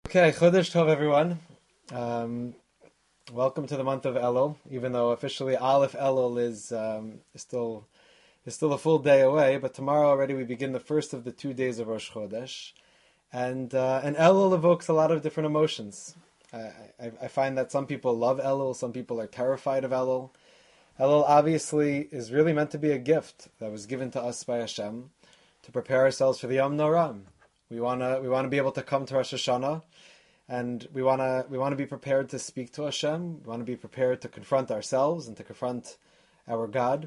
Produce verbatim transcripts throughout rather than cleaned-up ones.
Okay, Chodesh Tov, everyone. Um, welcome to the month of Elul. Even though officially Aleph Elul is um, is still is still a full day away, but tomorrow already we begin the first of the two days of Rosh Chodesh, and uh, and Elul evokes a lot of different emotions. I, I, I find that some people love Elul, some people are terrified of Elul. Elul obviously is really meant to be a gift that was given to us by Hashem to prepare ourselves for the Yom Noram. We wanna we wanna be able to come to Rosh Hashanah. And we want to we want to be prepared to speak to Hashem. We want to be prepared to confront ourselves and to confront our God.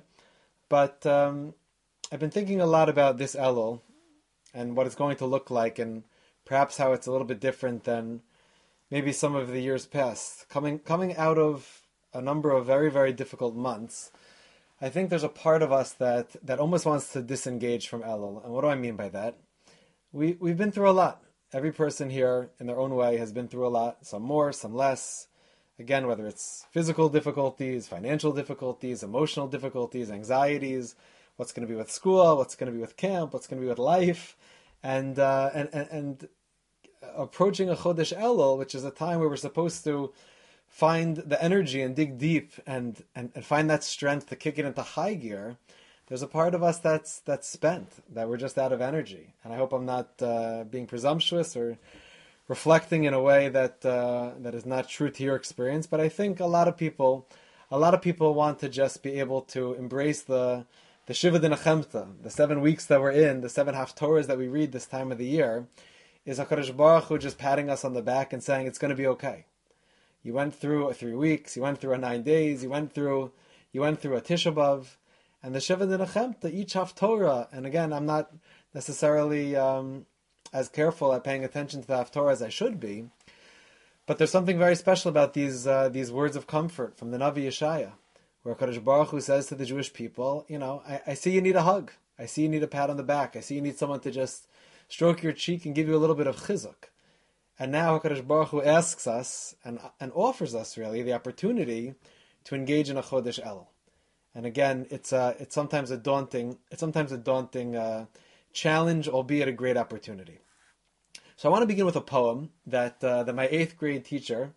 But um, I've been thinking a lot about this Elul and what it's going to look like, and perhaps how it's a little bit different than maybe some of the years past. Coming coming out of a number of very, very difficult months, I think there's a part of us that, that almost wants to disengage from Elul. And what do I mean by that? We we've been through a lot. Every person here, in their own way, has been through a lot, some more, some less. Again, whether it's physical difficulties, financial difficulties, emotional difficulties, anxieties, what's going to be with school, what's going to be with camp, what's going to be with life, and uh, and, and and approaching a Chodesh Elul, which is a time where we're supposed to find the energy and dig deep and, and, and find that strength to kick it into high gear. There's a part of us that's that's spent, that we're just out of energy. And I hope I'm not uh, being presumptuous or reflecting in a way that uh, that is not true to your experience. But I think a lot of people, a lot of people want to just be able to embrace the the Shiva Dinachemta, the seven weeks that we're in, the seven Haftorahs that we read this time of the year, is HaKadosh Baruch Hu just patting us on the back and saying it's going to be okay. You went through a three weeks, you went through a nine days, you went through you went through a Tisha B'Av. And the Shiva Dinachemta, each Haftorah, and again, I'm not necessarily um, as careful at paying attention to the Haftorah as I should be, but there's something very special about these uh, these words of comfort from the Navi Yeshaya, where Kadosh Baruch Hu says to the Jewish people, you know, I, I see you need a hug, I see you need a pat on the back, I see you need someone to just stroke your cheek and give you a little bit of chizuk. And now Kadosh Baruch Hu asks us, and, and offers us really, the opportunity to engage in a Chodesh Elul. And again, it's uh, it's sometimes a daunting it's sometimes a daunting uh, challenge, albeit a great opportunity. So I want to begin with a poem that uh, that my eighth grade teacher,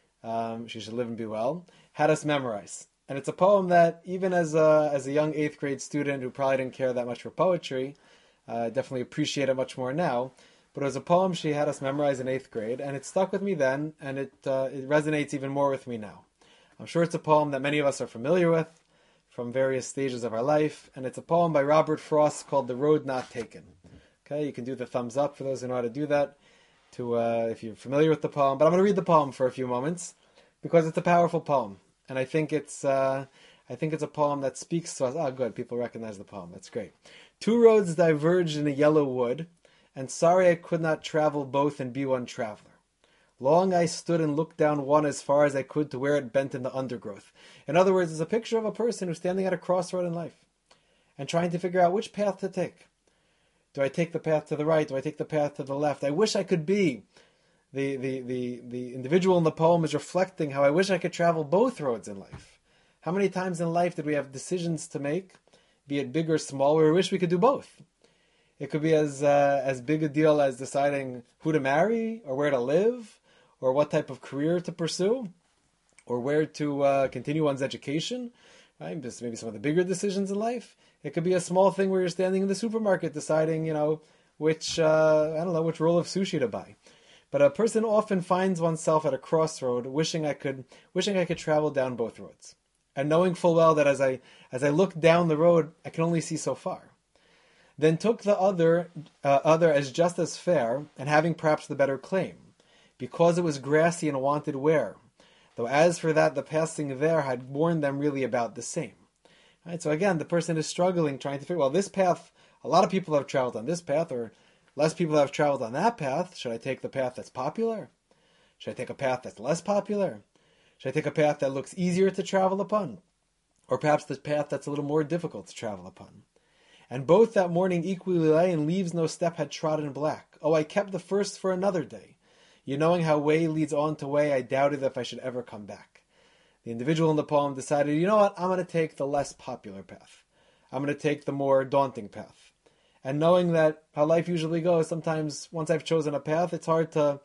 um, she should live and be well, had us memorize. And it's a poem that even as a as a young eighth grade student who probably didn't care that much for poetry, uh, definitely appreciate it much more now. But it was a poem she had us memorize in eighth grade, and it stuck with me then, and it uh, it resonates even more with me now. I'm sure it's a poem that many of us are familiar with from various stages of our life, and it's a poem by Robert Frost called "The Road Not Taken." Okay, you can do the thumbs up for those who know how to do that, to uh, if you're familiar with the poem. But I'm going to read the poem for a few moments because it's a powerful poem, and I think it's uh, I think it's a poem that speaks to us. Oh, good, people recognize the poem. That's great. Two roads diverged in a yellow wood, and sorry I could not travel both and be one traveler. Long I stood and looked down one as far as I could to where it bent in the undergrowth. In other words, it's a picture of a person who's standing at a crossroad in life and trying to figure out which path to take. Do I take the path to the right? Do I take the path to the left? I wish I could be. The, the, the, the individual in the poem is reflecting how I wish I could travel both roads in life. How many times in life did we have decisions to make, be it big or small, where we wish we could do both? It could be as uh, as big a deal as deciding who to marry or where to live, or what type of career to pursue, or where to uh, continue one's education, right? Just maybe some of the bigger decisions in life. It could be a small thing where you're standing in the supermarket deciding, you know, which, uh, I don't know, which roll of sushi to buy. But a person often finds oneself at a crossroad, wishing I could, wishing I could travel down both roads, and knowing full well that as I as I look down the road, I can only see so far. Then took the other uh, other as just as fair, and having perhaps the better claim, because it was grassy and wanted wear, though as for that the passing there had warned them really about the same. Right? So again, the person is struggling, trying to figure, well, this path, a lot of people have traveled on this path, or less people have traveled on that path. Should I take the path that's popular? Should I take a path that's less popular? Should I take a path that looks easier to travel upon? Or perhaps the path that's a little more difficult to travel upon? And both that morning equally lay, and leaves no step had trodden black. Oh, I kept the first for another day. You knowing how way leads on to way, I doubted if I should ever come back. The individual in the poem decided, you know what, I'm going to take the less popular path. I'm going to take the more daunting path. And knowing that how life usually goes, sometimes once I've chosen a path, it's hard to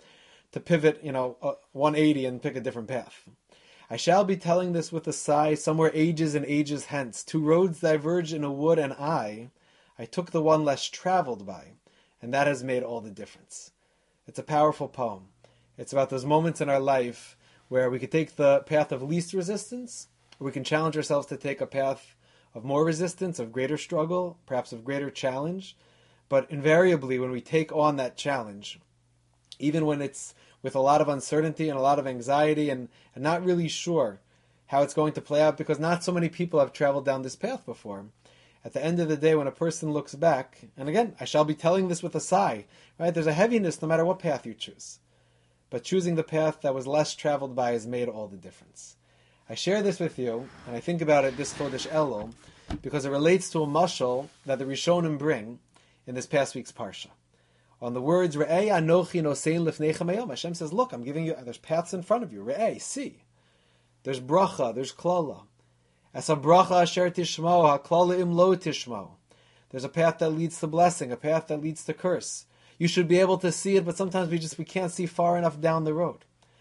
to pivot, you know, uh, one eighty and pick a different path. I shall be telling this with a sigh, somewhere ages and ages hence. Two roads diverge in a wood, and I, I took the one less traveled by, and that has made all the difference. It's a powerful poem. It's about those moments in our life where we could take the path of least resistance, or we can challenge ourselves to take a path of more resistance, of greater struggle, perhaps of greater challenge. But invariably, when we take on that challenge, even when it's with a lot of uncertainty and a lot of anxiety and, and not really sure how it's going to play out, because not so many people have traveled down this path before. At the end of the day, when a person looks back, and again, I shall be telling this with a sigh, right? There's a heaviness no matter what path you choose. But choosing the path that was less traveled by has made all the difference. I share this with you, and I think about it this Chodesh Elul, because it relates to a mashal that the Rishonim bring in this past week's Parsha. On the words, Re'ei anochi nosein lifnechem hayom, Hashem says, look, I'm giving you, there's paths in front of you. Re'ei, see. There's bracha, there's klala. As a bracha asher tishmo, ha-klala im lo tishmo. There's a path that leads to blessing, a path that leads to curse. You should be able to see it, but sometimes we just we can't see far enough down the road.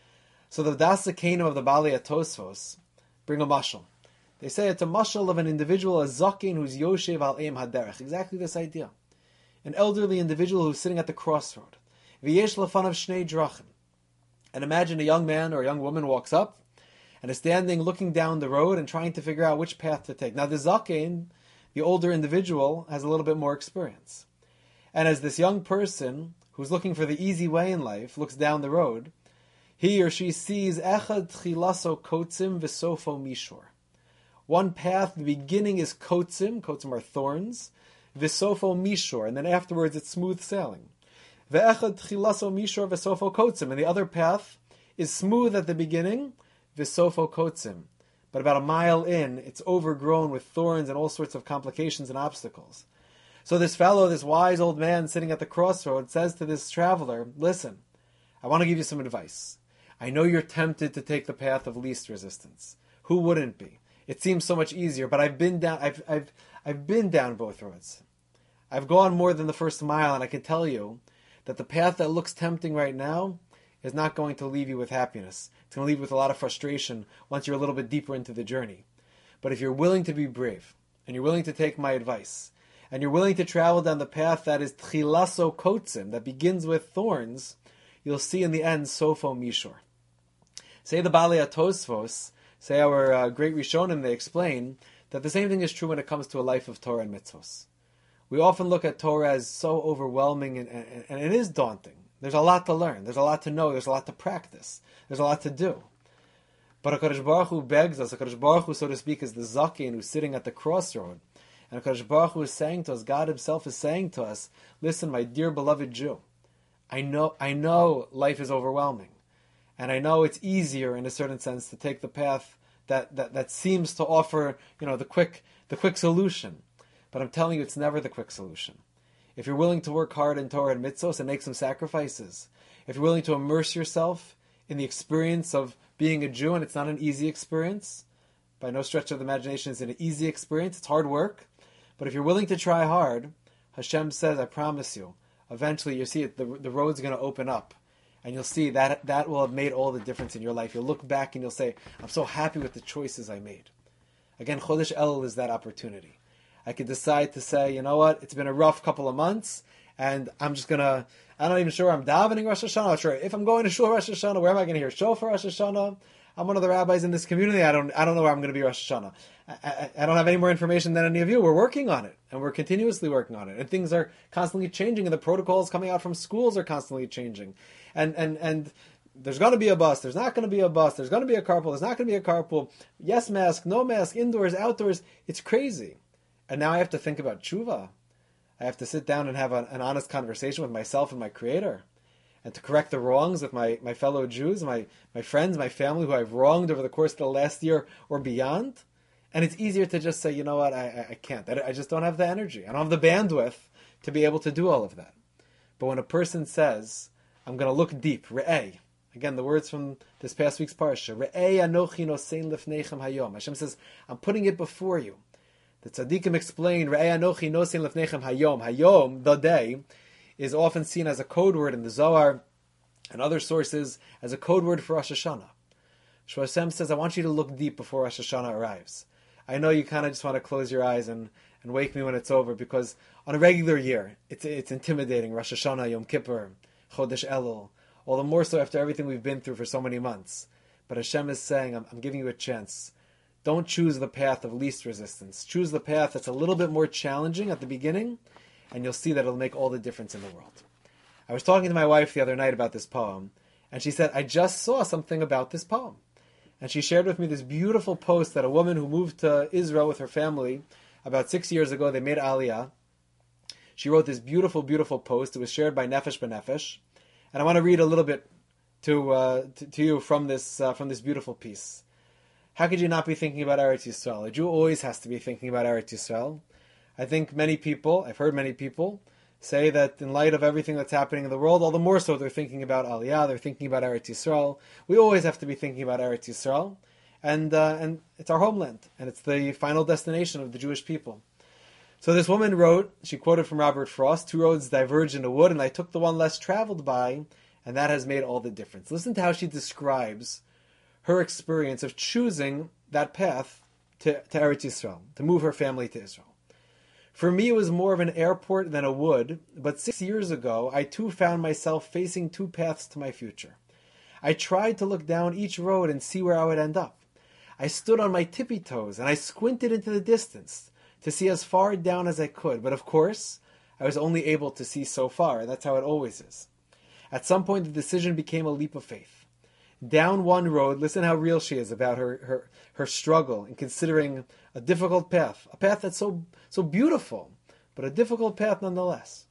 So the Das Zakenim of the Balei Tosfos bring a mashal. They say it's a mashal of an individual, a zaken who's yoshev al eim haderech. Exactly this idea. An elderly individual who's sitting at the crossroad. V'yesh lefanav shnei drachim. And imagine a young man or a young woman walks up and is standing looking down the road and trying to figure out which path to take. Now the zaken, the older individual, has a little bit more experience. And as this young person, who's looking for the easy way in life, looks down the road, he or she sees echad tchilaso kotzim v'sofo mishor. One path, the beginning is kotzim, kotzim are thorns, v'sofo mishor, and then afterwards it's smooth sailing. Ve'echad tchilaso mishor v'sofo kotzim, and the other path is smooth at the beginning, v'sofo kotzim. But about a mile in, it's overgrown with thorns and all sorts of complications and obstacles. So this fellow, this wise old man sitting at the crossroad, says to this traveler, listen, I want to give you some advice. I know you're tempted to take the path of least resistance. Who wouldn't be? It seems so much easier, but I've been down I've I've I've been down both roads. I've gone more than the first mile, and I can tell you that the path that looks tempting right now is not going to leave you with happiness. It's going to leave you with a lot of frustration once you're a little bit deeper into the journey. But if you're willing to be brave, and you're willing to take my advice, and you're willing to travel down the path that is tchilaso kotzim, that begins with thorns, you'll see in the end sofo mishor. Say the Balei Tosfos, say our uh, great Rishonim, they explain that the same thing is true when it comes to a life of Torah and mitzvos. We often look at Torah as so overwhelming, and, and, and it is daunting. There's a lot to learn. There's a lot to know. There's a lot to practice. There's a lot to do. But HaKadosh Baruch Hu begs us. HaKadosh Baruch Hu, so to speak, is the zaken who's sitting at the crossroad. And HaKadosh Baruch Hu is saying to us, God himself is saying to us, listen, my dear beloved Jew, I know, I know life is overwhelming. And I know it's easier, in a certain sense, to take the path that, that, that seems to offer, you know, the quick the quick solution. But I'm telling you, it's never the quick solution. If you're willing to work hard in Torah and mitzvos and make some sacrifices, if you're willing to immerse yourself in the experience of being a Jew, and it's not an easy experience, by no stretch of the imagination it's an easy experience, it's hard work, but if you're willing to try hard, Hashem says, I promise you, eventually you'll see it, the, the road's going to open up. And you'll see that that will have made all the difference in your life. You'll look back and you'll say, I'm so happy with the choices I made. Again, Chodesh Elul is that opportunity. I could decide to say, you know what, it's been a rough couple of months, and I'm just going to, I'm not even sure I'm davening Rosh Hashanah. I'm not sure if I'm going to Shul Rosh Hashanah, where am I going to hear Shofar Rosh Hashanah? I'm one of the rabbis in this community. I don't I don't know where I'm going to be Rosh Hashanah. I, I, I don't have any more information than any of you. We're working on it, and we're continuously working on it. And things are constantly changing, and the protocols coming out from schools are constantly changing. And and and there's going to be a bus. There's not going to be a bus. There's going to be a carpool. There's not going to be a carpool. Yes mask, no mask, indoors, outdoors. It's crazy. And now I have to think about tshuva. I have to sit down and have a, an honest conversation with myself and my Creator, and to correct the wrongs with my, my fellow Jews, my, my friends, my family who I've wronged over the course of the last year or beyond. And it's easier to just say, you know what, I, I, I can't. I, I just don't have the energy. I don't have the bandwidth to be able to do all of that. But when a person says, I'm going to look deep, re'eh, again, the words from this past week's parsha, re'eh anochi nosein lifnechem hayom. Hashem says, I'm putting it before you. The tzaddikim explain, re'eh anochi nosein lifnechem hayom. Hayom, the day, is often seen as a code word in the Zohar and other sources as a code word for Rosh Hashanah. Shmuel Hashem says, I want you to look deep before Rosh Hashanah arrives. I know you kind of just want to close your eyes and, and wake me when it's over, because on a regular year, it's it's intimidating. Rosh Hashanah, Yom Kippur, Chodesh Elul, all the more so after everything we've been through for so many months. But Hashem is saying, I'm, I'm giving you a chance. Don't choose the path of least resistance. Choose the path that's a little bit more challenging at the beginning, and you'll see that it'll make all the difference in the world. I was talking to my wife the other night about this poem, and she said, I just saw something about this poem. And she shared with me this beautiful post that a woman who moved to Israel with her family about six years ago, they made Aliyah. She wrote this beautiful, beautiful post. It was shared by Nefesh B'Nefesh. And I want to read a little bit to uh, to, to you from this uh, from this beautiful piece. How could you not be thinking about Eretz Yisrael? A Jew always has to be thinking about Eretz Yisrael. I think many people, I've heard many people, say that in light of everything that's happening in the world, all the more so they're thinking about Aliyah, they're thinking about Eretz Yisrael. We always have to be thinking about Eretz Yisrael. And, uh, and it's our homeland, and it's the final destination of the Jewish people. So this woman wrote, she quoted from Robert Frost, two roads diverge in the wood, and I took the one less traveled by, and that has made all the difference. Listen to how she describes her experience of choosing that path to, to Eretz Yisrael, to move her family to Israel. For me, it was more of an airport than a wood, but six years ago, I too found myself facing two paths to my future. I tried to look down each road and see where I would end up. I stood on my tippy toes and I squinted into the distance to see as far down as I could, but of course, I was only able to see so far. That's how it always is. At some point, the decision became a leap of faith. Down one road, listen how real she is about her, her, her struggle in considering a difficult path, a path that's so, so beautiful, but a difficult path nonetheless.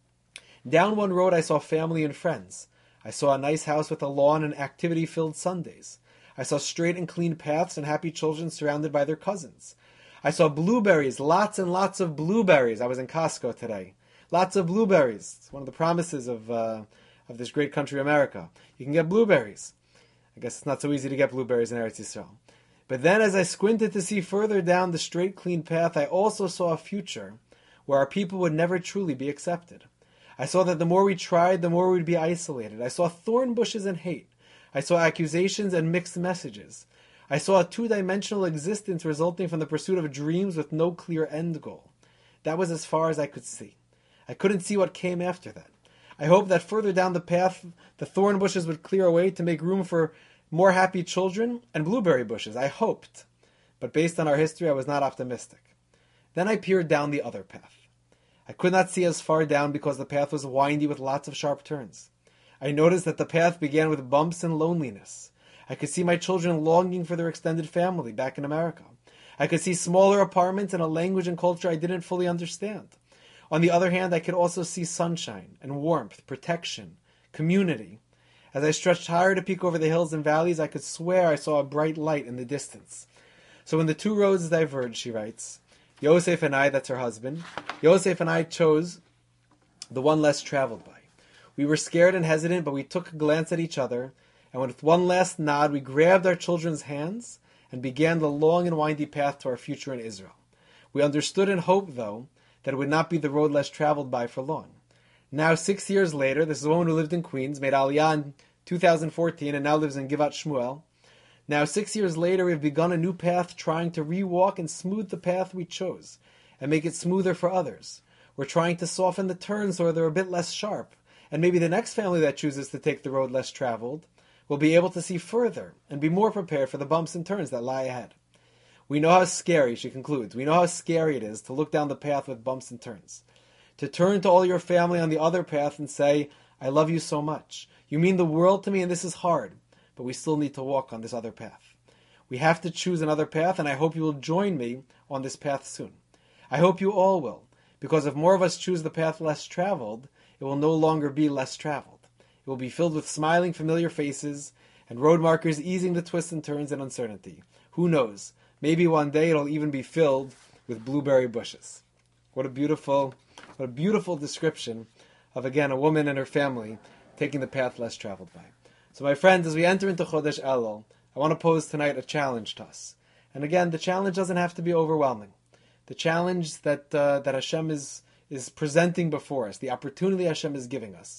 Down one road, I saw family and friends. I saw a nice house with a lawn and activity-filled Sundays. I saw straight and clean paths and happy children surrounded by their cousins. I saw blueberries, lots and lots of blueberries. I was in Costco today. Lots of blueberries. It's one of the promises of uh, of this great country, America. You can get blueberries. I guess it's not so easy to get blueberries in Eretz Yisrael. But then as I squinted to see further down the straight, clean path, I also saw a future where our people would never truly be accepted. I saw that the more we tried, the more we'd be isolated. I saw thorn bushes and hate. I saw accusations and mixed messages. I saw a two-dimensional existence resulting from the pursuit of dreams with no clear end goal. That was as far as I could see. I couldn't see what came after that. I hoped that further down the path, the thorn bushes would clear away to make room for more happy children and blueberry bushes. I hoped. But based on our history, I was not optimistic. Then I peered down the other path. I could not see as far down because the path was windy with lots of sharp turns. I noticed that the path began with bumps and loneliness. I could see my children longing for their extended family back in America. I could see smaller apartments and a language and culture I didn't fully understand. On the other hand, I could also see sunshine and warmth, protection, community. As I stretched higher to peek over the hills and valleys, I could swear I saw a bright light in the distance. So when the two roads diverged, she writes, Yosef and I, that's her husband, Yosef and I chose the one less traveled by. We were scared and hesitant, but we took a glance at each other, and with one last nod, we grabbed our children's hands and began the long and windy path to our future in Israel. We understood and hoped, though, that it would not be the road less traveled by for long. Now, six years later, this is a woman who lived in Queens, made Aliyah in two thousand fourteen, and now lives in Givat Shmuel. Now, six years later, we've begun a new path, trying to re-walk and smooth the path we chose, and make it smoother for others. We're trying to soften the turns so they're a bit less sharp, and maybe the next family that chooses to take the road less traveled will be able to see further and be more prepared for the bumps and turns that lie ahead. We know how scary, she concludes, we know how scary it is to look down the path with bumps and turns. To turn to all your family on the other path and say, I love you so much. You mean the world to me and this is hard, but we still need to walk on this other path. We have to choose another path, and I hope you will join me on this path soon. I hope you all will, because if more of us choose the path less traveled, it will no longer be less traveled. It will be filled with smiling, familiar faces and road markers easing the twists and turns and uncertainty. Who knows? Maybe one day it'll even be filled with blueberry bushes. What a beautiful, what a beautiful description of, again, a woman and her family taking the path less traveled by. So my friends, as we enter into Chodesh Elul, I want to pose tonight a challenge to us. And again, the challenge doesn't have to be overwhelming. The challenge that uh, that Hashem is, is presenting before us, the opportunity Hashem is giving us,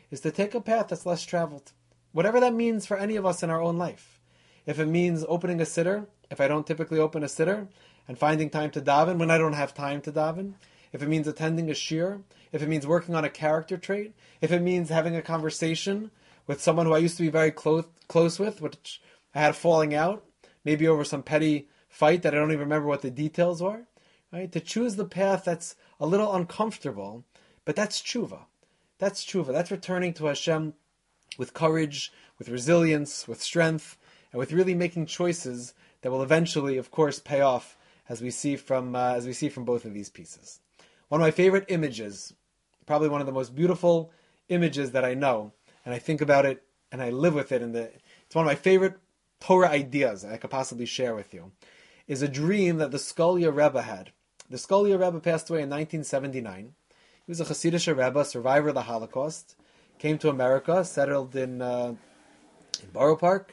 is to take a path that's less traveled. Whatever that means for any of us in our own life. If it means opening a siddur, if I don't typically open a siddur, and finding time to daven when I don't have time to daven, if it means attending a shir, if it means working on a character trait, if it means having a conversation with someone who I used to be very close close with, which I had a falling out, maybe over some petty fight that I don't even remember what the details were, right? To choose the path that's a little uncomfortable, but that's tshuva. That's tshuva. That's returning to Hashem with courage, with resilience, with strength, and with really making choices that will eventually, of course, pay off, as we see from uh, as we see from both of these pieces. One of my favorite images, probably one of the most beautiful images that I know, and I think about it and I live with it, and it's one of my favorite Torah ideas I could possibly share with you, is a dream that the Skolya Rebbe had. The Skolya Rebbe passed away in nineteen seventy-nine. He was a Hasidic Rebbe, survivor of the Holocaust, came to America, settled in, uh, in Borough Park,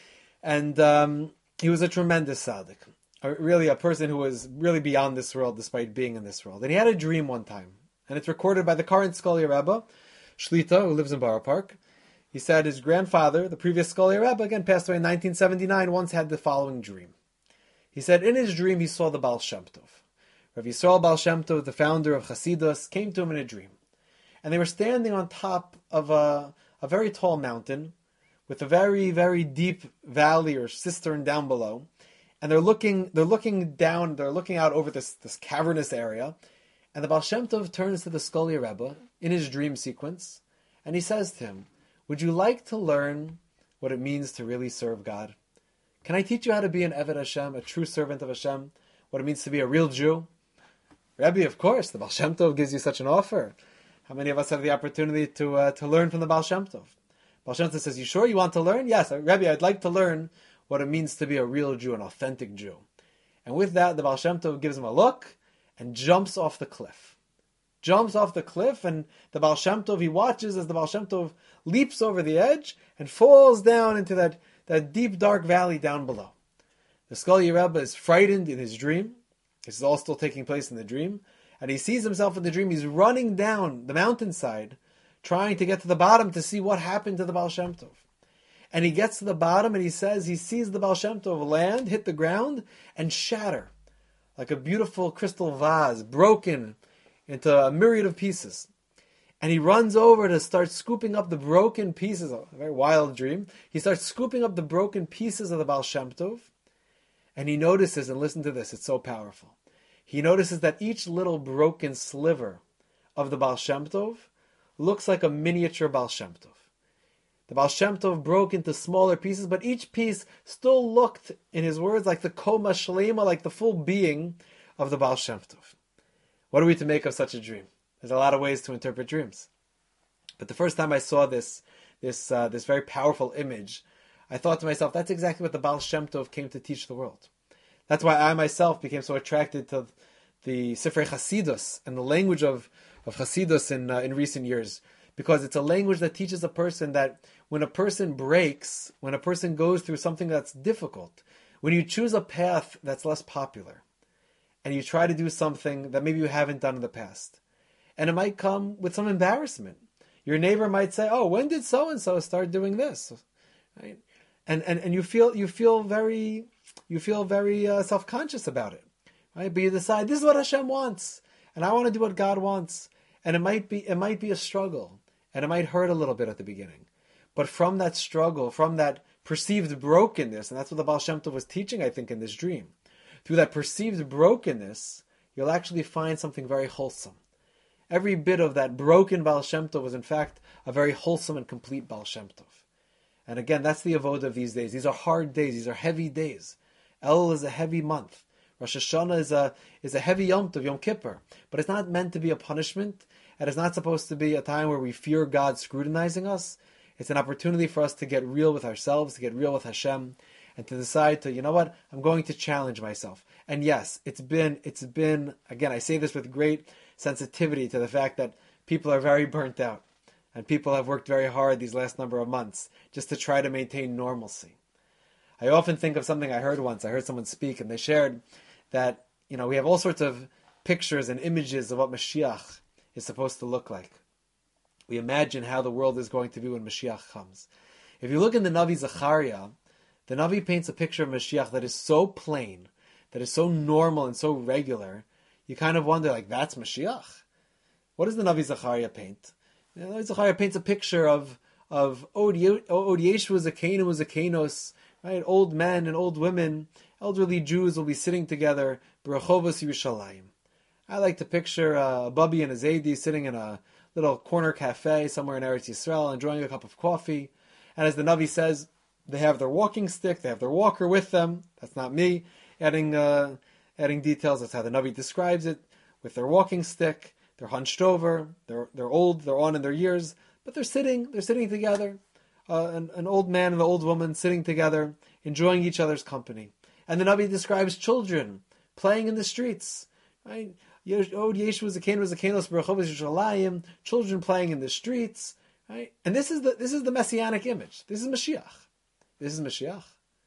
and um, he was a tremendous tzaddik. Really a person who was really beyond this world despite being in this world. And he had a dream one time, and it's recorded by the current Skolya Rebbe, Shlita, who lives in Borough Park. He said his grandfather, the previous Skolya Rebbe, again passed away in nineteen seventy-nine, once had the following dream. He said in his dream he saw the Baal Shem Tov. Rav Yisrael Baal Shem Tov, the founder of Hasidus, came to him in a dream. And they were standing on top of a, a very tall mountain with a very, very deep valley or cistern down below. And they're looking, they're looking down, they're looking out over this, this cavernous area. And the Baal Shem Tov turns to the Skolya Rebbe in his dream sequence, and he says to him, would you like to learn what it means to really serve God? Can I teach you how to be an Eved Hashem, a true servant of Hashem? What it means to be a real Jew? Rebbe, of course, the Baal Shem Tov gives you such an offer. How many of us have the opportunity to uh, to learn from the Baal Shem Tov? Baal Shem Tov says, you sure you want to learn? Yes, Rebbe, I'd like to learn what it means to be a real Jew, an authentic Jew. And with that, the Baal Shem Tov gives him a look and jumps off the cliff. Jumps off the cliff, and the Baal Shem Tov, he watches as the Baal Shem Tov leaps over the edge and falls down into that, that deep, dark valley down below. The Skolya Rebbe is frightened in his dream. This is all still taking place in the dream. And he sees himself in the dream. He's running down the mountainside, trying to get to the bottom to see what happened to the Baal Shem Tov. And he gets to the bottom and he says he sees the Baal Shem Tov land, hit the ground, and shatter like a beautiful crystal vase, broken into a myriad of pieces. And he runs over to start scooping up the broken pieces, a very wild dream. He starts scooping up the broken pieces of the Baal Shem Tov. And he notices, and listen to this, it's so powerful. He notices that each little broken sliver of the Baal Shem Tov looks like a miniature Baal Shem Tov. The Baal Shem Tov broke into smaller pieces, but each piece still looked, in his words, like the Koma Shlema, like the full being of the Baal Shem Tov. What are we to make of such a dream? There's a lot of ways to interpret dreams. But the first time I saw this, this, uh, this very powerful image, I thought to myself, that's exactly what the Baal Shem Tov came to teach the world. That's why I myself became so attracted to the Sifrei Hasidus and the language of, of Hasidus in, uh, in recent years. Because it's a language that teaches a person that when a person breaks, when a person goes through something that's difficult, when you choose a path that's less popular, and you try to do something that maybe you haven't done in the past, and it might come with some embarrassment. Your neighbor might say, oh, when did so-and-so start doing this? Right? And, and, and you feel you feel very you feel very uh, self-conscious about it. Right? But you decide, this is what Hashem wants, and I want to do what God wants. And it might be it might be a struggle. And it might hurt a little bit at the beginning. But from that struggle, from that perceived brokenness, and that's what the Baal Shem Tov was teaching, I think, in this dream. Through that perceived brokenness, you'll actually find something very wholesome. Every bit of that broken Baal Shem Tov was, in fact, a very wholesome and complete Baal Shem Tov. And again, that's the avodah of these days. These are hard days. These are heavy days. Elul is a heavy month. Rosh Hashanah is a, is a heavy Yom Tov, Yom Kippur. But it's not meant to be a punishment. And it's not supposed to be a time where we fear God scrutinizing us. It's an opportunity for us to get real with ourselves, to get real with Hashem, and to decide to, you know what, I'm going to challenge myself. And yes, it's been, it's been, again, I say this with great sensitivity to the fact that people are very burnt out. And people have worked very hard these last number of months just to try to maintain normalcy. I often think of something I heard once. I heard someone speak, and they shared that, you know, we have all sorts of pictures and images of what Mashiach is supposed to look like. we imagine how the world is going to be when Mashiach comes. If you look in the Navi Zechariah, the Navi paints a picture of Mashiach that is so plain, that is so normal and so regular, you kind of wonder, like, that's Mashiach? What does the Navi Zechariah paint? The Navi Zechariah paints a picture of of Od Yeshu Zakeinu Zakenos, right? Old men and old women, elderly Jews will be sitting together, B'rechovos Yerushalayim. I like to picture uh, a Bubby and a Zaidi sitting in a little corner cafe somewhere in Eretz Yisrael, enjoying a cup of coffee. And as the Navi says, they have their walking stick, they have their walker with them. That's not me adding uh, adding details. That's how the Navi describes it. With their walking stick, they're hunched over, they're they're old, they're on in their years, but they're sitting, they're sitting together. Uh, an, an old man and an old woman sitting together, enjoying each other's company. And the Navi describes children playing in the streets, right? Children playing in the streets, right? And this is the this is the messianic image. This is Mashiach. This is Mashiach.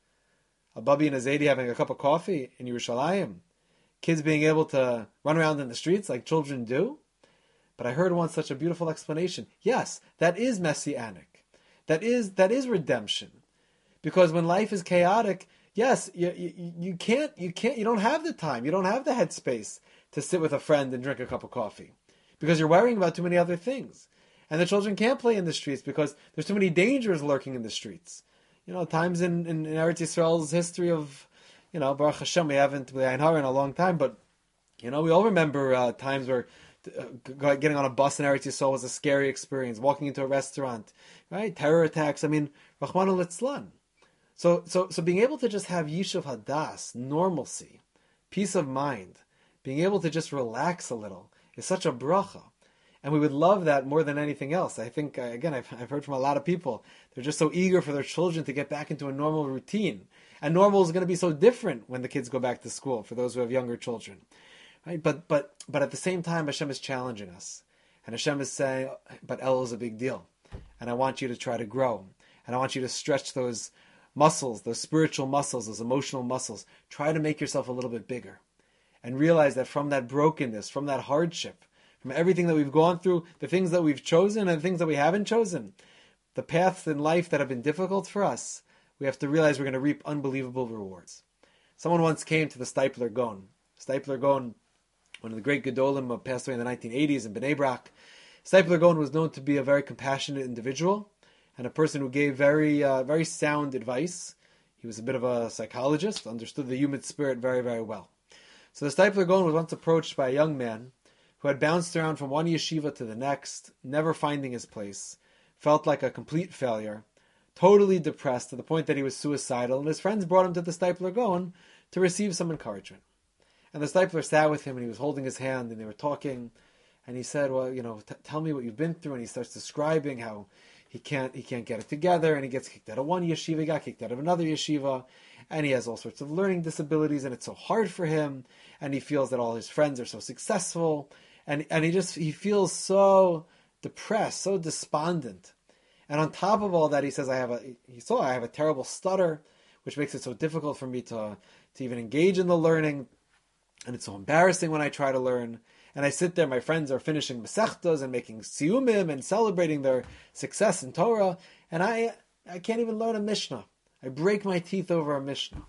A Bubby and a Zaidi having a cup of coffee in Yerushalayim. Kids being able to run around in the streets like children do. But I heard once such a beautiful explanation. Yes, that is messianic. That is that is redemption. Because when life is chaotic, yes, you, you, you can't you can't you don't have the time, you don't have the headspace to sit with a friend and drink a cup of coffee. Because you're worrying about too many other things. And the children can't play in the streets because there's too many dangers lurking in the streets. You know, times in, in, in Eretz Yisrael's history of, you know, Baruch Hashem, we haven't been in a long time, but, you know, we all remember uh, times where uh, getting on a bus in Eretz Yisrael was a scary experience, walking into a restaurant, right? Terror attacks, I mean, Rachmana litzlan. So, so, so being able to just have Yishuv Hadas, normalcy, peace of mind, being able to just relax a little is such a bracha. And we would love that more than anything else. I think, again, I've, I've heard from a lot of people, they're just so eager for their children to get back into a normal routine. And normal is going to be so different when the kids go back to school, for those who have younger children. Right? But but but at the same time, Hashem is challenging us. And Hashem is saying, but El is a big deal. And I want you to try to grow. And I want you to stretch those muscles, those spiritual muscles, those emotional muscles. Try to make yourself a little bit bigger. And realize that from that brokenness, from that hardship, from everything that we've gone through, the things that we've chosen and the things that we haven't chosen, the paths in life that have been difficult for us, we have to realize we're going to reap unbelievable rewards. Someone once came to the Steipler Gaon. Steipler Gaon, one of the great Gedolim, passed away in the nineteen eighties in Bnei Brak. Steipler Gaon was known to be a very compassionate individual and a person who gave very, uh, very sound advice. He was a bit of a psychologist, understood the human spirit very, very well. So the Steipler Gaon was once approached by a young man who had bounced around from one yeshiva to the next, never finding his place, felt like a complete failure, totally depressed to the point that he was suicidal, and his friends brought him to the Steipler Gaon to receive some encouragement. And the Steipler sat with him, and he was holding his hand, and they were talking, and he said, well, you know, t- tell me what you've been through, and he starts describing how he can't he can't get it together, and he gets kicked out of one yeshiva, he got kicked out of another yeshiva, and he has all sorts of learning disabilities, and it's so hard for him, and he feels that all his friends are so successful, and and he just, he feels so depressed, so despondent. And on top of all that, he says, I have a, he saw, I have a terrible stutter, which makes it so difficult for me to, to even engage in the learning, and it's so embarrassing when I try to learn. And I sit there, my friends are finishing Masechtas and making Siyumim and celebrating their success in Torah, and I I can't even learn a Mishnah. I break my teeth over a Mishnah.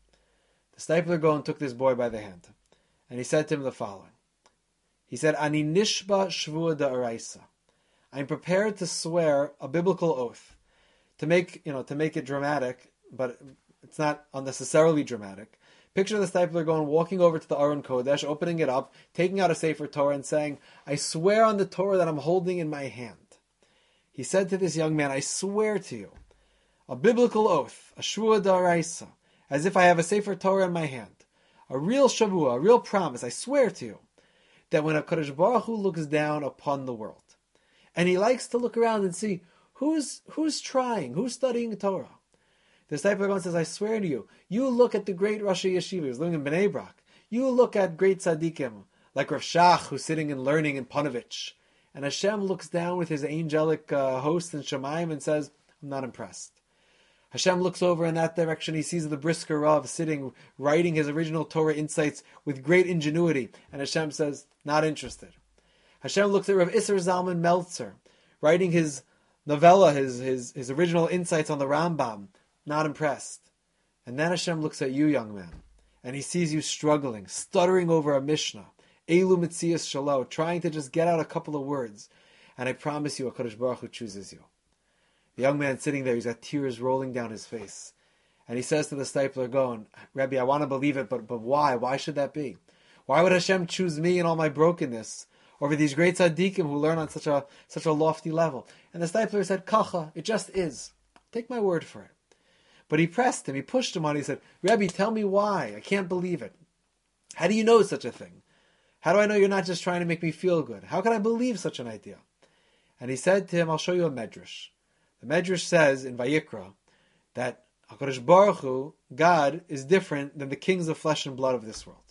The Steipler Gaon took this boy by the hand, and he said to him the following. He said, Ani nishba shvua da'araisa. I'm prepared to swear a biblical oath. To make, you know, to make it dramatic, but it's not unnecessarily dramatic. Picture the Steipler Gaon walking over to the Aron Kodesh, opening it up, taking out a Sefer Torah and saying, I swear on the Torah that I'm holding in my hand. He said to this young man, I swear to you, a biblical oath, a shvua da'araisa, as if I have a Sefer Torah in my hand, a real shavua, a real promise, I swear to you, that when HaKadosh Baruch Hu looks down upon the world, and he likes to look around and see who's who's trying, who's studying Torah. The Steipler Gaon says, I swear to you, you look at the great Rosh Yeshiva who's living in Bnei Brak. You look at great tzaddikim, like Rav Shach, who's sitting and learning in Panovich. And Hashem looks down with his angelic uh, host in Shemaim and says, I'm not impressed. Hashem looks over in that direction. He sees the Brisker Rav sitting, writing his original Torah insights with great ingenuity. And Hashem says, not interested. Hashem looks at Rav Isser Zalman Meltzer, writing his novella, his, his, his original insights on the Rambam, not impressed. And then Hashem looks at you, young man, and he sees you struggling, stuttering over a Mishnah, Elu Mitzias Shalo, trying to just get out a couple of words. And I promise you, HaKadosh Baruch Hu chooses you. The young man sitting there, he's got tears rolling down his face. And he says to the stipler, going, Rebbe, I want to believe it, but, but why? Why should that be? Why would Hashem choose me and all my brokenness over these great tzaddikim who learn on such a such a lofty level? And the stipler said, Kacha, it just is. Take my word for it. But he pressed him, he pushed him on, he said, Rebbe, tell me why. I can't believe it. How do you know such a thing? How do I know you're not just trying to make me feel good? How can I believe such an idea? And he said to him, I'll show you a medrash. The medrash says in Vayikra that HaKadosh Baruch Hu, God, is different than the kings of flesh and blood of this world.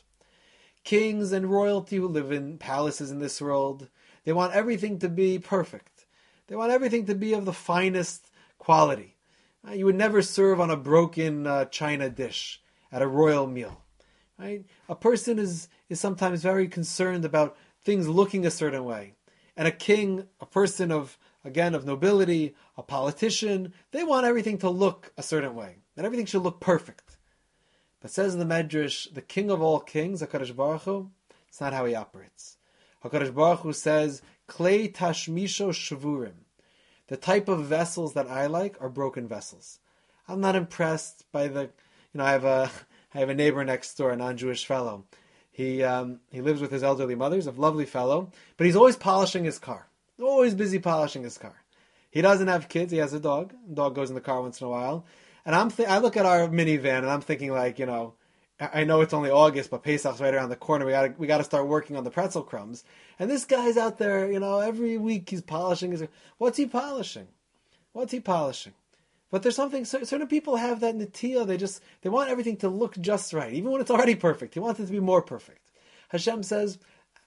Kings and royalty who live in palaces in this world, they want everything to be perfect. They want everything to be of the finest quality. Uh, you would never serve on a broken uh, china dish at a royal meal. Right? A person is, is sometimes very concerned about things looking a certain way. And a king, a person of, again, of nobility, a politician, they want everything to look a certain way. And everything should look perfect. But says in the Medrash, the king of all kings, HaKadosh Baruch Hu, it's not how he operates. HaKadosh Baruch Hu says, Klei tashmisho shvurim. The type of vessels that I like are broken vessels. I'm not impressed by the, you know, I have a, I have a neighbor next door, a non-Jewish fellow. He um, he lives with his elderly mother. He's a lovely fellow, but he's always polishing his car. Always busy polishing his car. He doesn't have kids. He has a dog. The dog goes in the car once in a while. And I'm th- I look at our minivan and I'm thinking like, you know, I know it's only August, but Pesach's right around the corner. We got we got to start working on the pretzel crumbs. And this guy's out there, you know, every week he's polishing his. What's he polishing? What's he polishing? But there's something. Certain people have that netiya. They just they want everything to look just right, even when it's already perfect. He wants it to be more perfect. Hashem says,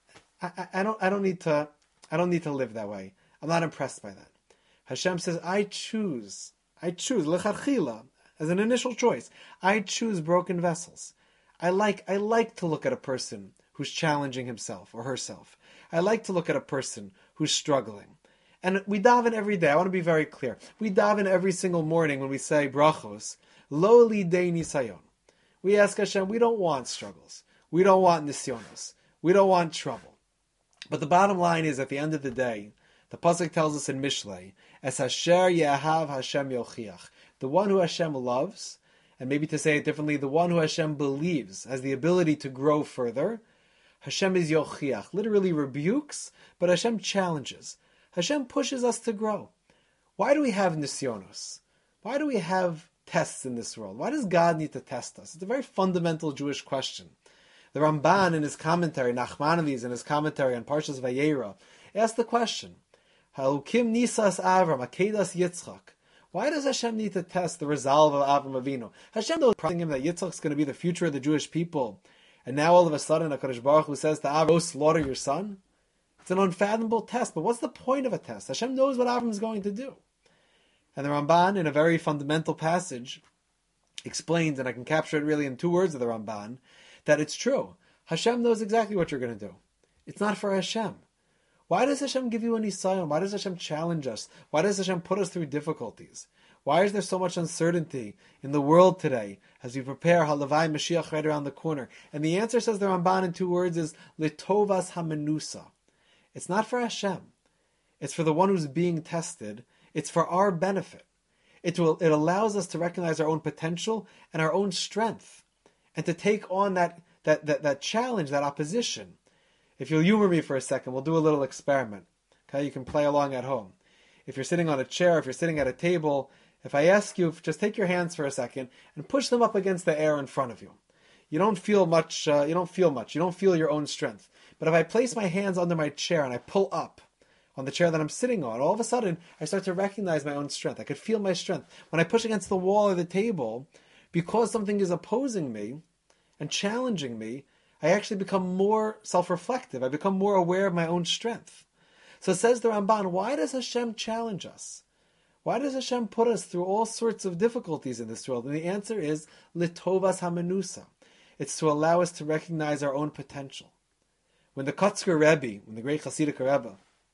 I, I, I don't I don't need to I don't need to live that way. I'm not impressed by that. Hashem says, I choose I choose lechatchila as an initial choice. I choose broken vessels. I like I like to look at a person who's challenging himself or herself. I like to look at a person who's struggling. And we daven every day. I want to be very clear. We daven every single morning when we say brachos, lo lidei nisayon. We ask Hashem, we don't want struggles. We don't want nisyonos. We don't want trouble. But the bottom line is, at the end of the day, the pasuk tells us in Mishlei, es asher yehav Hashem yochiach. The one who Hashem loves, and maybe to say it differently, the one who Hashem believes has the ability to grow further, Hashem is yochiach, literally rebukes, but Hashem challenges. Hashem pushes us to grow. Why do we have nisyonos? Why do we have tests in this world? Why does God need to test us? It's a very fundamental Jewish question. The Ramban in his commentary, Nachmanides in his commentary on Parshas Vayera, asked the question, Halukim nisas Avram, akedas Yitzchak. Why does Hashem need to test the resolve of Avram Avinu? Hashem knows him that Yitzchak's going to be the future of the Jewish people. And now all of a sudden, HaKadosh Baruch Hu says to Avram, go slaughter your son? It's an unfathomable test, but what's the point of a test? Hashem knows what Avram is going to do. And the Ramban, in a very fundamental passage, explains, and I can capture it really in two words of the Ramban, that it's true. Hashem knows exactly what you're going to do. It's not for Hashem. Why does Hashem give you a nisayon? Why does Hashem challenge us? Why does Hashem put us through difficulties? Why is there so much uncertainty in the world today as we prepare Halavai Mashiach right around the corner? And the answer, says the Ramban in two words, is Litovas Hamenusa. It's not for Hashem. It's for the one who's being tested. It's for our benefit. It will. It allows us to recognize our own potential and our own strength, and to take on that that that, that challenge, that opposition. If you'll humor me for a second, we'll do a little experiment. Okay, you can play along at home. If you're sitting on a chair, if you're sitting at a table, if I ask you, just take your hands for a second and push them up against the air in front of you. You don't feel much. Uh, you don't feel much. You don't feel your own strength. But if I place my hands under my chair and I pull up on the chair that I'm sitting on, all of a sudden I start to recognize my own strength. I could feel my strength. When I push against the wall or the table, because something is opposing me and challenging me, I actually become more self-reflective. I become more aware of my own strength. So says the Ramban, why does Hashem challenge us? Why does Hashem put us through all sorts of difficulties in this world? And the answer is Litovas Hamenusa. It's to allow us to recognize our own potential. When the Kotzker Rebbe, when the great Hasidic Rebbe,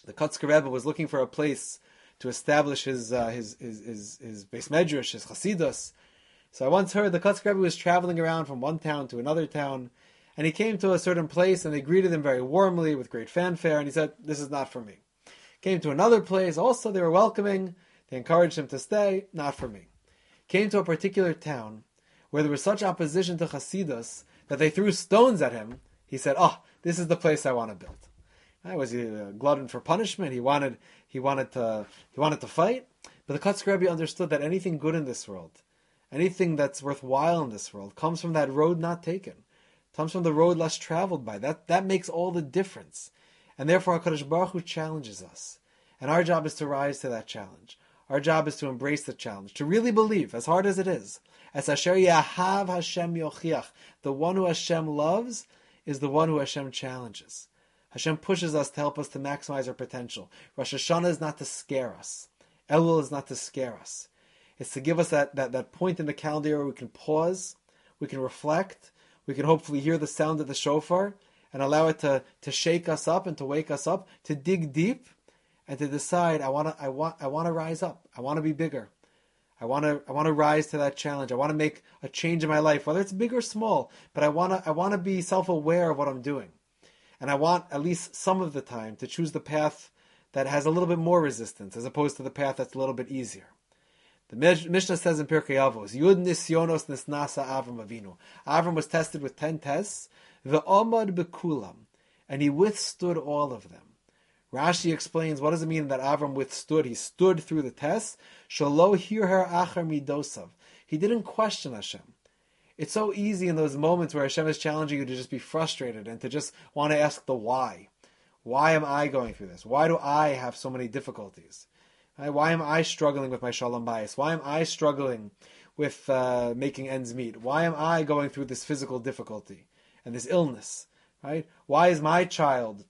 The Kotzker Rebbe was looking for a place to establish his uh, his his his, his Beis Medrash, his Chasidus. So I once heard the Kotzker Rebbe was traveling around from one town to another town, and he came to a certain place, and they greeted him very warmly with great fanfare, and he said, "This is not for me." Came to another place, also they were welcoming, they encouraged him to stay, not for me. Came to a particular town where there was such opposition to Chasidus that they threw stones at him. He said, "Oh, this is the place I want to build." I was he a glutton for punishment. He wanted, he wanted to, he wanted to fight. But the Kotzker Rebbe understood that anything good in this world, anything that's worthwhile in this world, comes from that road not taken, comes from the road less traveled by. That that makes all the difference, and therefore HaKadosh Baruch Hu challenges us, and our job is to rise to that challenge. Our job is to embrace the challenge, to really believe, as hard as it is, as Asher Yahav Hashem Yochiach, the one who Hashem loves is the one who Hashem challenges. Hashem pushes us to help us to maximize our potential. Rosh Hashanah is not to scare us. Elul is not to scare us. It's to give us that, that, that point in the calendar year where we can pause, we can reflect, we can hopefully hear the sound of the shofar and allow it to, to shake us up and to wake us up, to dig deep and to decide, I want to I want, I want to rise up. I want to be bigger. I want to I want to rise to that challenge. I want to make a change in my life, whether it's big or small, but I want to I want to be self-aware of what I'm doing. And I want, at least some of the time, to choose the path that has a little bit more resistance, as opposed to the path that's a little bit easier. The Mishnah says in Pirkei Avos, Yud nisyonos nisnasa Avram Avinu. Avram was tested with ten tests, ve'omad bekulam, and he withstood all of them. Rashi explains, what does it mean that Avram withstood? He stood through the tests. Shalo hirher achar midosav. He didn't question Hashem. It's so easy in those moments where Hashem is challenging you to just be frustrated and to just want to ask the why. Why am I going through this? Why do I have so many difficulties? Why am I struggling with my shalom bayis? Why am I struggling with uh, making ends meet? Why am I going through this physical difficulty and this illness? Right? Why is my child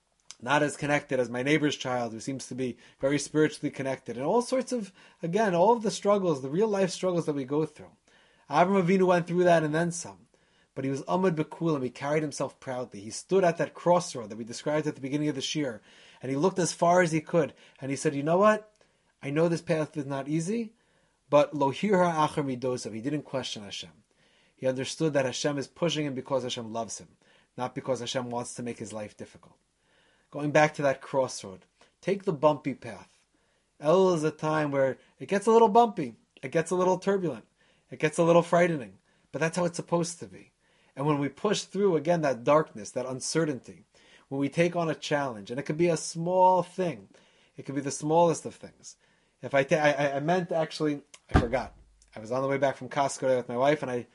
not as connected as my neighbor's child who seems to be very spiritually connected? And all sorts of, again, all of the struggles, the real life struggles that we go through. Avram Avinu went through that and then some. But he was Amud Bekulam, he carried himself proudly. He stood at that crossroad that we described at the beginning of the shir, and he looked as far as he could, and he said, you know what? I know this path is not easy, but lo hirha achar midosav. He didn't question Hashem. He understood that Hashem is pushing him because Hashem loves him, not because Hashem wants to make his life difficult. Going back to that crossroad, take the bumpy path. Elul is a time where it gets a little bumpy, it gets a little turbulent, it gets a little frightening, but that's how it's supposed to be. And when we push through, again, that darkness, that uncertainty, when we take on a challenge, and it could be a small thing, it could be the smallest of things. If I, ta- I, I meant actually, I forgot. I was on the way back from Costco with my wife, and I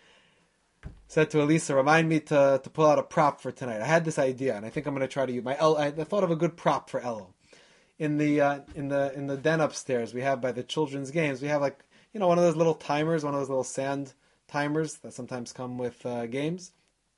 said to Elisa, remind me to, to pull out a prop for tonight. I had this idea, and I think I'm going to try to use my El. I thought of a good prop for Elul. In the uh, in the in the den upstairs, we have by the children's games, we have like, you know, one of those little timers, one of those little sand timers that sometimes come with uh, games.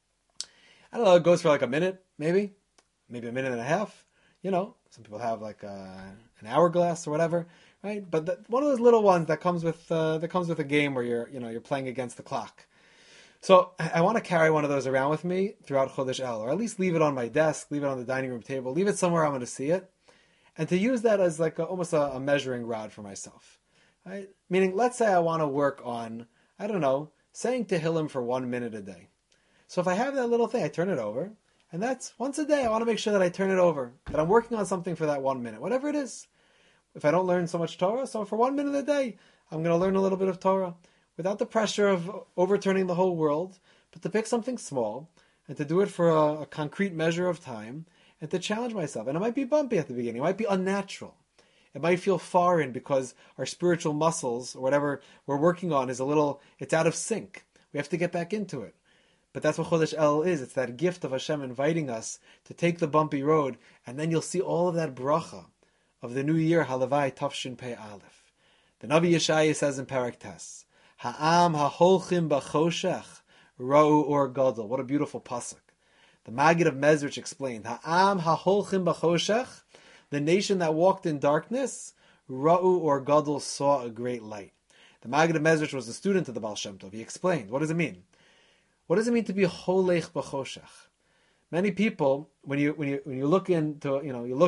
I don't know, it goes for like a minute, maybe, maybe a minute and a half. You know, some people have like a, an hourglass or whatever, right? But the, one of those little ones that comes with uh, that comes with a game where you're, you know, you're playing against the clock. So I want to carry one of those around with me throughout Chodesh El, or at least leave it on my desk, leave it on the dining room table, leave it somewhere I'm going to see it, and to use that as like a, almost a, a measuring rod for myself. Right? Meaning, let's say I want to work on, I don't know, saying Tehillim for one minute a day. So if I have that little thing, I turn it over, and that's once a day. I want to make sure that I turn it over, that I'm working on something for that one minute, whatever it is. If I don't learn so much Torah, so for one minute a day, I'm going to learn a little bit of Torah without the pressure of overturning the whole world, but to pick something small and to do it for a, a concrete measure of time and to challenge myself. And it might be bumpy at the beginning. It might be unnatural. It might feel foreign because our spiritual muscles or whatever we're working on is a little, it's out of sync. We have to get back into it. But that's what Chodesh El is. It's that gift of Hashem inviting us to take the bumpy road, and then you'll see all of that bracha of the new year, Halavai Tafshin Pei Aleph. The Navi Yeshaya says in Parak Tes, Ha'am ha'holchim b'choshech ra'u or gadol. What a beautiful pasuk. The Maggid of Mezrich explained, Ha'am ha'holchim b'choshech, the nation that walked in darkness, ra'u or gadol saw a great light. The Maggid of Mezrich was a student of the Baal Shem Tov. He explained, what does it mean? What does it mean to be holech b'choshech? Many people, when you when you when you look into, you know, you look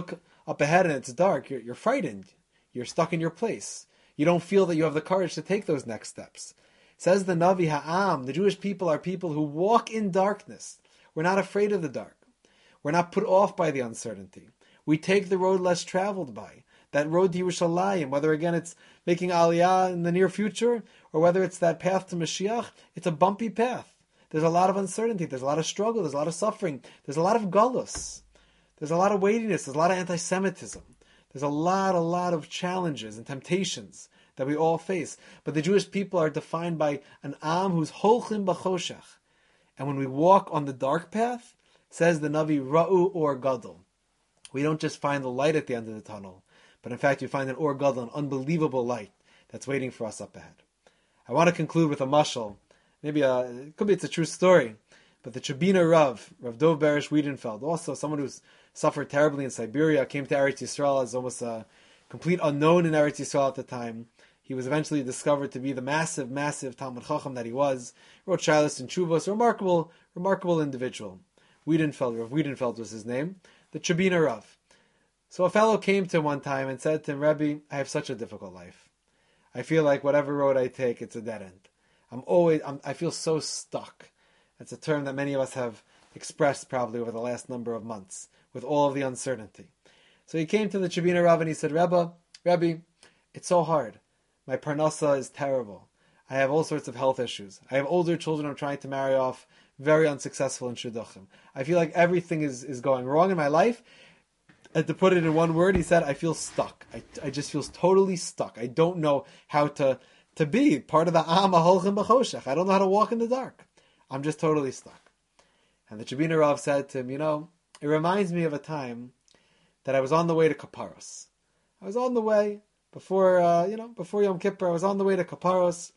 up ahead and it's dark, you're, you're frightened. You're stuck in your place. You don't feel that you have the courage to take those next steps. Says the Navi Ha'am, the Jewish people are people who walk in darkness. We're not afraid of the dark. We're not put off by the uncertainty. We take the road less traveled by. That road to Yerushalayim, whether again it's making Aliyah in the near future, or whether it's that path to Mashiach, it's a bumpy path. There's a lot of uncertainty, there's a lot of struggle, there's a lot of suffering, there's a lot of gullus, there's a lot of weightiness, there's a lot of anti-Semitism, there's a lot, a lot of challenges and temptations that we all face. But the Jewish people are defined by an Am who's holchim b'choshech. And when we walk on the dark path, says the Navi, Ra'u or Gadol. We don't just find the light at the end of the tunnel, but in fact we find an or Gadol, an unbelievable light that's waiting for us up ahead. I want to conclude with a mashal. Maybe a, it could be it's a true story, but the Chabina Rav, Rav Dov Berish Wiedenfeld, also someone who's suffered terribly in Siberia, came to Eretz Yisrael as almost a complete unknown in Eretz Yisrael at the time. He was eventually discovered to be the massive, massive Talmud Chacham that he was. Wrote Shilas and Chuvos, a remarkable, remarkable individual. Wiedenfeld, Rav Wiedenfeld was his name, the Chabina Rav. So a fellow came to him one time and said to him, Rebbe, I have such a difficult life. I feel like whatever road I take, it's a dead end. I'm always, I'm, I feel so stuck. That's a term that many of us have expressed probably over the last number of months, with all of the uncertainty. So he came to the Chabina Rav and he said, Rebbe, Rebbe, it's so hard. My parnasa is terrible. I have all sorts of health issues. I have older children I'm trying to marry off, very unsuccessful in shidduchim. I feel like everything is, is going wrong in my life. And to put it in one word, he said, I feel stuck. I, I just feel totally stuck. I don't know how to, to be part of the Am HaHolchim B'choshech. I don't know how to walk in the dark. I'm just totally stuck. And the Chabina Rav said to him, you know, it reminds me of a time that I was on the way to Kaparos. I was on the way before, uh, you know, before Yom Kippur. I was on the way to Kaparos,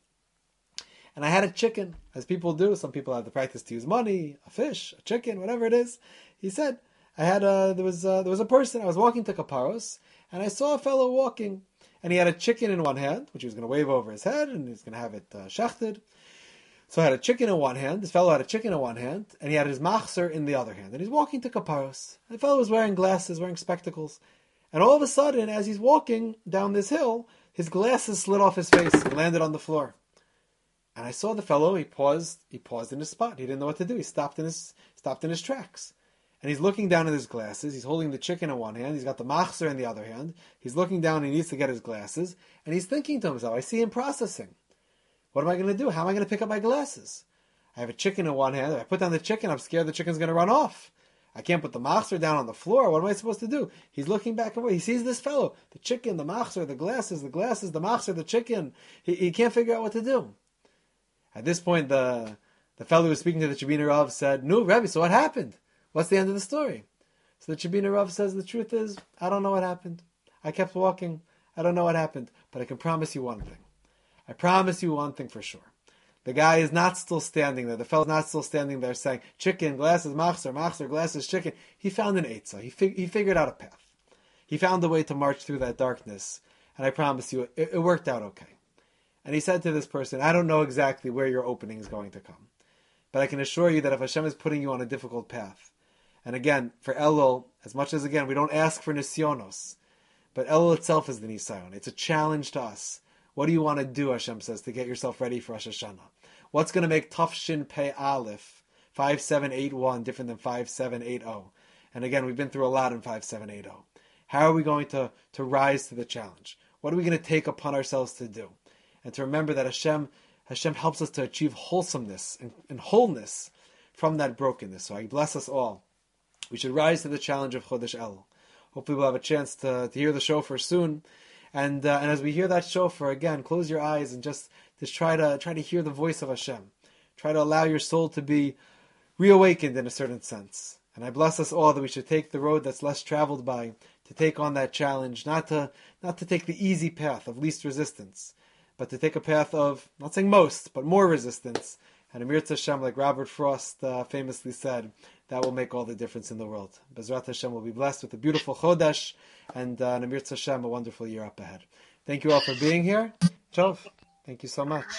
and I had a chicken, as people do. Some people have the practice to use money, a fish, a chicken, whatever it is. He said, I had a, there was a, there was a person. I was walking to Kaparos, and I saw a fellow walking, and he had a chicken in one hand, which he was going to wave over his head, and he was going to have it uh, shechted. So I had a chicken in one hand. This fellow had a chicken in one hand, and he had his machzer in the other hand. And he's walking to Kaparos. The fellow was wearing glasses, wearing spectacles. And all of a sudden, as he's walking down this hill, his glasses slid off his face and landed on the floor. And I saw the fellow, he paused, he paused in his spot. He didn't know what to do. He stopped in his, stopped in his tracks. And he's looking down at his glasses. He's holding the chicken in one hand. He's got the machzer in the other hand. He's looking down, he needs to get his glasses. And he's thinking to himself, I see him processing. What am I going to do? How am I going to pick up my glasses? I have a chicken in one hand. If I put down the chicken, I'm scared the chicken's going to run off. I can't put the machzer down on the floor. What am I supposed to do? He's looking back and forth. He sees this fellow. The chicken, the machzer, the glasses, the glasses, the machzer, the chicken. He, he can't figure out what to do. At this point, the, the fellow who was speaking to the Chabina Rav said, No, Rebbe, so what happened? What's the end of the story? So the Chabina Rav says, the truth is, I don't know what happened. I kept walking. I don't know what happened. But I can promise you one thing. I promise you one thing for sure. The guy is not still standing there. The fellow's not still standing there saying, chicken, glasses, machzer, machzer, glasses, chicken. He found an eitzah. He, fig- he figured out a path. He found a way to march through that darkness. And I promise you, it, it worked out okay. And he said to this person, I don't know exactly where your opening is going to come. But I can assure you that if Hashem is putting you on a difficult path, and again, for Elul, as much as again, we don't ask for nisyonos, but Elul itself is the nisayon. It's a challenge to us. What do you want to do, Hashem says, to get yourself ready for Rosh Hashanah? What's going to make Tafshin Pei Aleph five seven eight one different than five seven eight zero? And again, we've been through a lot in five seven eight zero. How are we going to, to rise to the challenge? What are we going to take upon ourselves to do? And to remember that Hashem, Hashem helps us to achieve wholesomeness and, and wholeness from that brokenness. So I bless us all. We should rise to the challenge of Chodesh Elul. Hopefully we'll have a chance to, to hear the shofar soon. And uh, and as we hear that shofar, again, close your eyes and just, just try to try to hear the voice of Hashem. Try to allow your soul to be reawakened in a certain sense. And I bless us all that we should take the road that's less traveled by, to take on that challenge, not to not to take the easy path of least resistance, but to take a path of, not saying most, but more resistance. And Amir Hashem, like Robert Frost uh, famously said, that will make all the difference in the world. Bezrat Hashem will be blessed with a beautiful Chodesh, and uh, Amir Hashem, a wonderful year up ahead. Thank you all for being here. Chov, thank you so much.